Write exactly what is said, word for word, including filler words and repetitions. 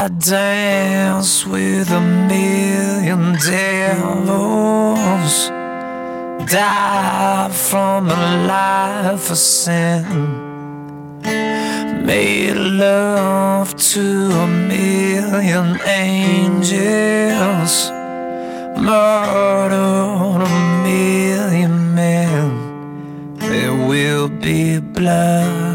I dance with a million devils, die from a life of sin, made love to a million angels, murdered a million men. There will be blood.